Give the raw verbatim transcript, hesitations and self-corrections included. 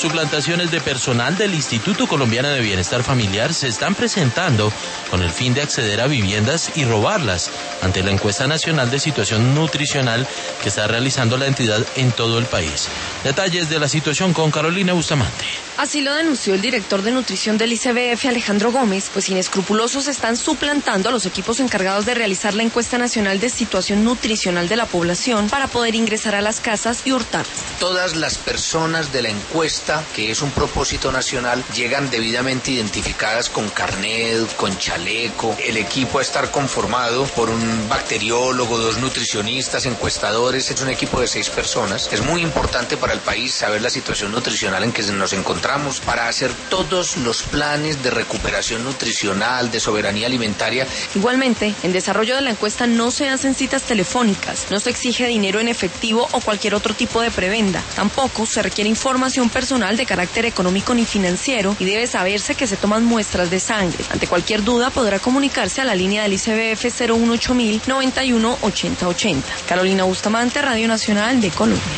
Suplantaciones de personal del Instituto Colombiano de Bienestar Familiar se están presentando con el fin de acceder a viviendas y robarlas ante la encuesta nacional de situación nutricional que está realizando la entidad en todo el país. Detalles de la situación con Carolina Bustamante. Así lo denunció el director de nutrición del I C B F, Alejandro Gómez, pues inescrupulosos están suplantando a los equipos encargados de realizar la encuesta nacional de situación nutricional de la población para poder ingresar a las casas y hurtarlas. Todas las personas de la encuesta, que es un propósito nacional, llegan debidamente identificadas con carnet, con chaleco. El equipo a estar conformado por un bacteriólogo, dos nutricionistas, encuestadores, es un equipo de seis personas. Es muy importante para el país saber la situación nutricional en que nos encontramos para hacer todos los planes de recuperación nutricional, de soberanía alimentaria. Igualmente, en desarrollo de la encuesta no se hacen citas telefónicas, no se exige dinero en efectivo o cualquier otro tipo de prebenda. Tampoco se requiere información personal de carácter económico ni financiero y debe saberse que se toman muestras de sangre. Ante cualquier duda podrá comunicarse a la línea del I C B F cero uno ocho mil noventa y uno ochenta ochenta. Carolina Bustamante, Radio Nacional de Colombia.